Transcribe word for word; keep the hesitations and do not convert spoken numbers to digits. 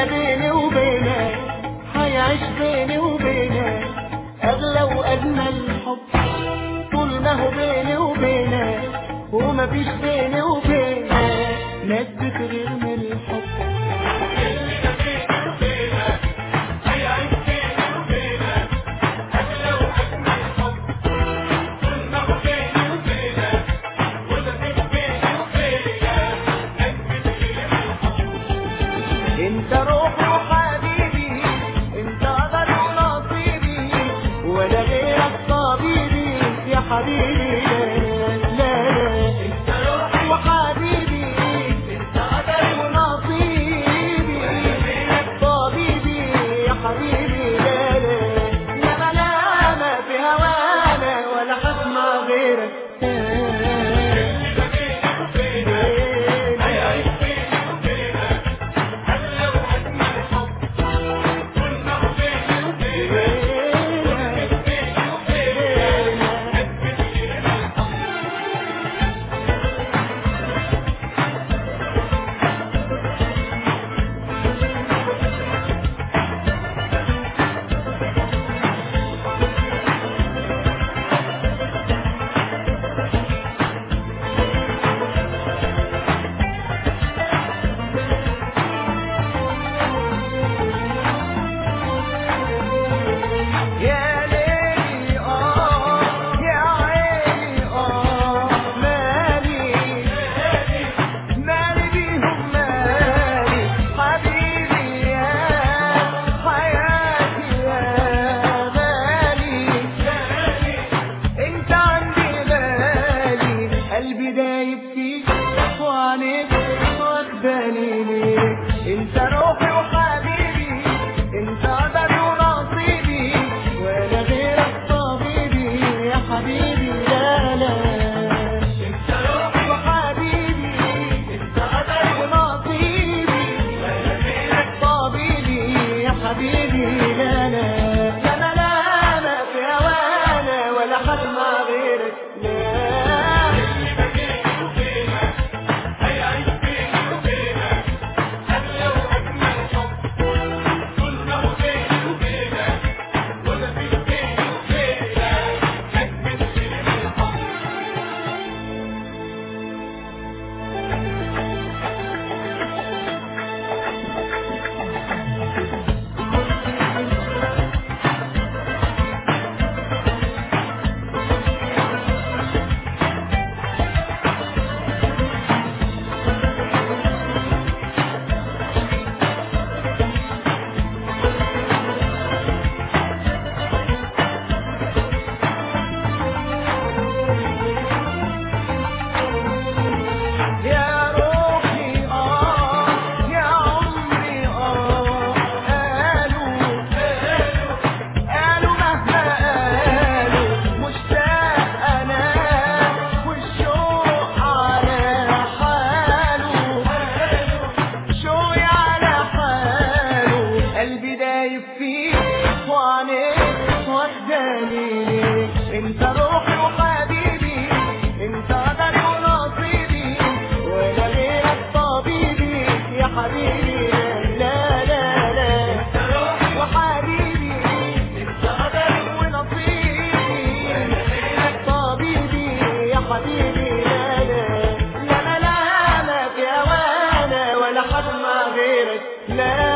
ولا بيني وبينك هيعيش بيني وبينك أغلى وأجمل حب، طول ما هو بيني وبينك ومفيش بيني وبينك ناس بتغير من الحب. انت روحي وحبيبي، انت قدري ونصيبي، ولا غيرك طبيبي يا حبيبي. لا لا انت روحي وحبيبي، انت قدري ونصيبي، ولا غيرك طبيبي يا حبيبي. لا لا لا ملامة في هوانا ولا حسمع غيرك. انت روحي وحبيبي، انت قدري ونصيبي، ولا غيرك طبيبي يا حبيبي. لا لا انت روحي وحبيبي، انت قدري ونصيبي، ولا غيرك طبيبي يا حبيبي. لا لا لا ملامة في هوانا ولا حسمع غيرك. لا انت روحي وحبيبي، انت قدري ونصيبي، ولا غيرك طبيبي يا حبيبي. لا لا لا انت روحي وحبيبي، انت قدري ونصيبي، ولا غيرك طبيبي يا حبيبي. لا لا لا ملامة في هوانا ولا حسمع غيرك. لا